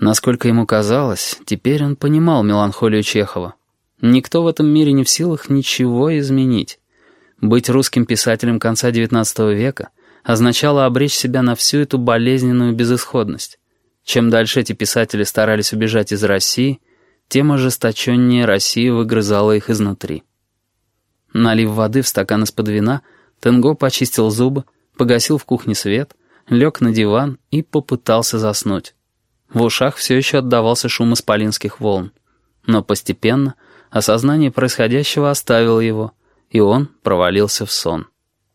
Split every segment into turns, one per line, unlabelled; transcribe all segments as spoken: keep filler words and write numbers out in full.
Насколько ему казалось, теперь он понимал меланхолию Чехова. Никто в этом мире не в силах ничего изменить. Быть русским писателем конца девятнадцатого века означало обречь себя на всю эту болезненную безысходность. Чем дальше эти писатели старались убежать из России, тем ожесточеннее Россия выгрызала их изнутри. Налив воды в стакан из-под вина, Тенго почистил зубы, погасил в кухне свет, лег на диван и попытался заснуть. В ушах все еще отдавался шум исполинских волн. Но постепенно осознание происходящего оставило его, и он провалился в сон.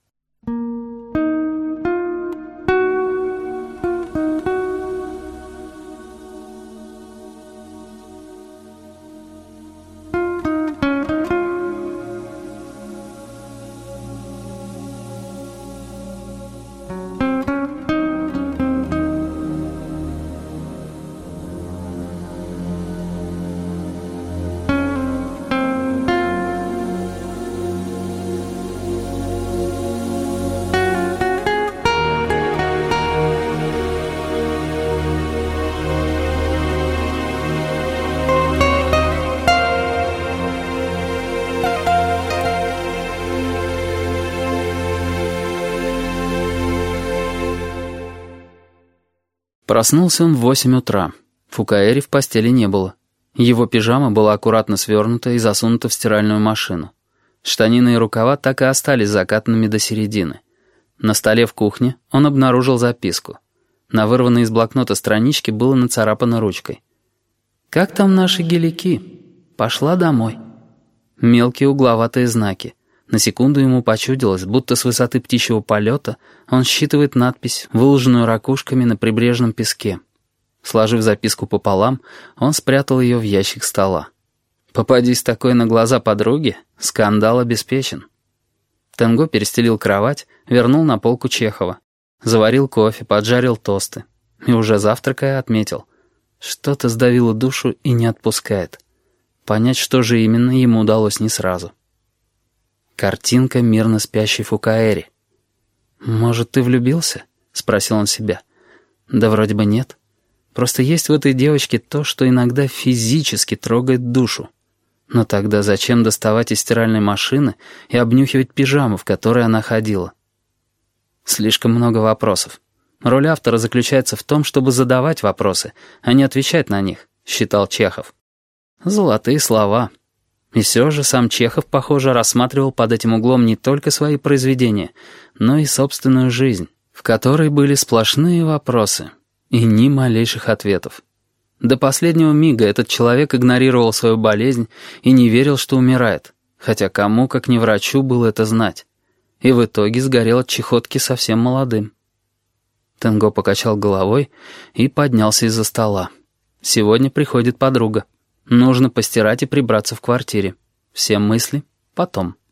Проснулся он в восемь утра. Фукаэри в постели не было. Его пижама была аккуратно свернута и засунута в стиральную машину. Штанины и рукава так и остались закатанными до середины. На столе в кухне он обнаружил записку. На вырванной из блокнота страничке было нацарапано ручкой. «Как там наши гелики? Пошла домой». Мелкие угловатые знаки. На секунду ему почудилось, будто с высоты птичьего полета он считывает надпись, выложенную ракушками на прибрежном песке. Сложив записку пополам, он спрятал ее в ящик стола. Попадись такой на глаза подруги, скандал обеспечен. Тенго перестелил кровать, вернул на полку Чехова. Заварил кофе, поджарил тосты. И уже завтракая отметил. Что-то сдавило душу и не отпускает. Понять, что же именно, ему удалось не сразу. Картинка мирно спящей Фукаэри. «Может, ты влюбился?» — спросил он себя. «Да вроде бы нет. Просто есть в этой девочке то, что иногда физически трогает душу. Но тогда зачем доставать из стиральной машины и обнюхивать пижаму, в которой она ходила?» Слишком много вопросов. Роль автора заключается в том, чтобы задавать вопросы, а не отвечать на них, считал Чехов. Золотые слова. И все же сам Чехов, похоже, рассматривал под этим углом не только свои произведения, но и собственную жизнь, в которой были сплошные вопросы и ни малейших ответов. До последнего мига этот человек игнорировал свою болезнь и не верил, что умирает, хотя кому, как не врачу, было это знать. И в итоге сгорел от чехотки совсем молодым. Тенго покачал головой и поднялся из-за стола. Сегодня приходит подруга. Нужно постирать и прибраться в квартире. Все мысли потом.